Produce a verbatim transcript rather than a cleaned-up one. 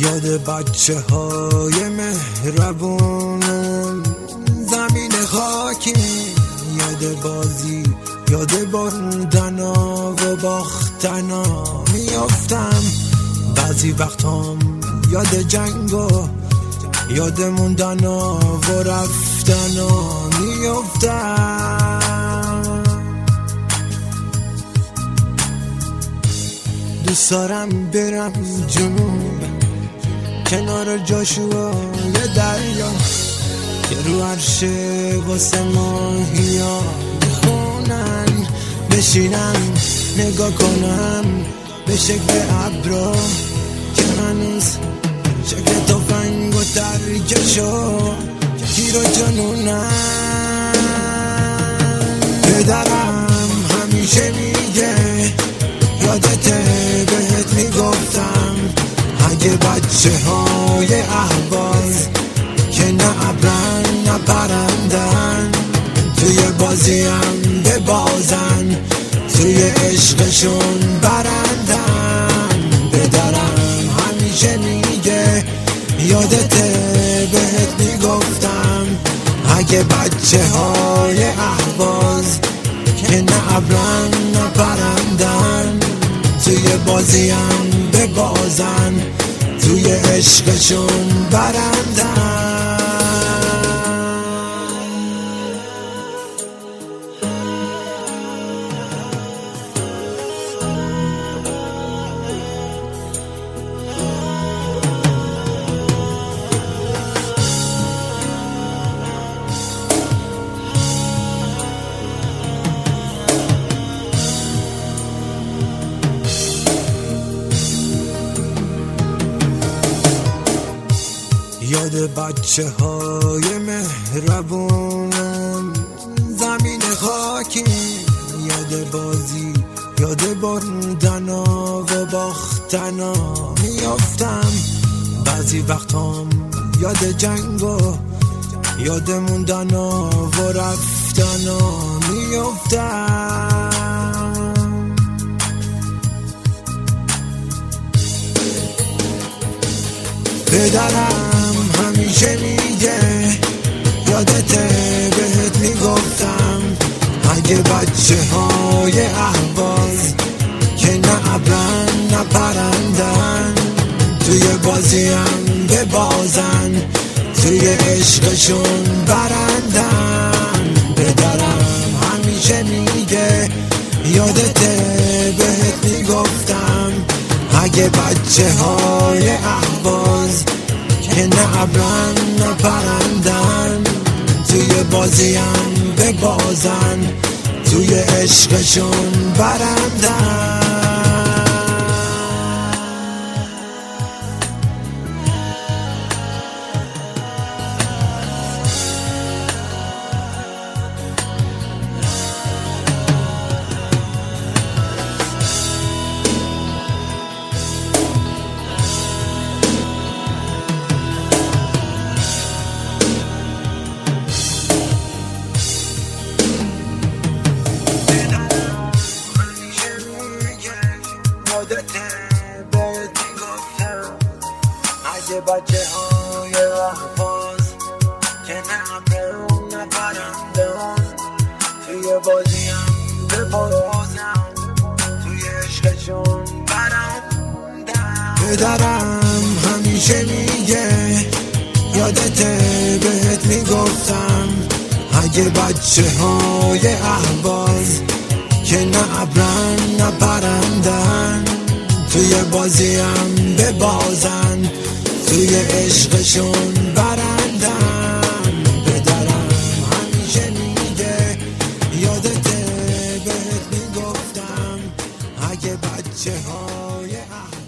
یاد بچه های مهربونم زمین خاکی، یاد بازی، یاد بردنا و باختنا میافتم. بعضی وقتام یاد جنگ و یاد موندنا و رفتنا میافتم. دوست دارم برم جنوب کنار جاشوا یه دریا که رو عرشه واسه ماهیا میخونن، بشینم نگاه کنم به شکل ابرا که هنوز شکل تفنگ و ترکشو تیر و جنونن. پدرم همیشه میگه یادته بهت میگفتم اگه بچه های اهواز که نه ابرن نه پرندن توی بازیم ببازن، توی عشقشون برندن. پدرم همیشه میگه یادته بهت میگفتم اگه بچه های اهواز که نه ابرن نه پرندن توی بازیم ببازن، توی عشقشون برندن. یاد بچه های مهربونم زمین خاکی، یاد بازی، یاد بردنا و باختنا میافتم. بعضی وقتام یاد جنگ و یاد موندنا و رفتنا میافتم. پدرم همیشه میگه یادته بهت میگفتم اگه بچه های اهواز که نه ابرن نه پرندن توی بازیم ببازن، توی عشقشون برندن. پدرم همیشه میگه یادته بهت میگفتم اگه بچه های اهواز که نه ابرن نه پرندن توی بازیم ببازن، توی عشقشون برندن. یادته بهت میگفتم اگه بچه های اهواز که نه ابرن نه پرندن توی بازیم ببازن، توی عشقشون برندن. پدرم همیشه میگه یادته بهت میگفتم اگه بچه های اهواز که نه ابرن نه پرندن توی بازیم ببازن، توی عشقشون برندن. پدرم همیشه میگه یادته بهت میگفتم اگه بچه های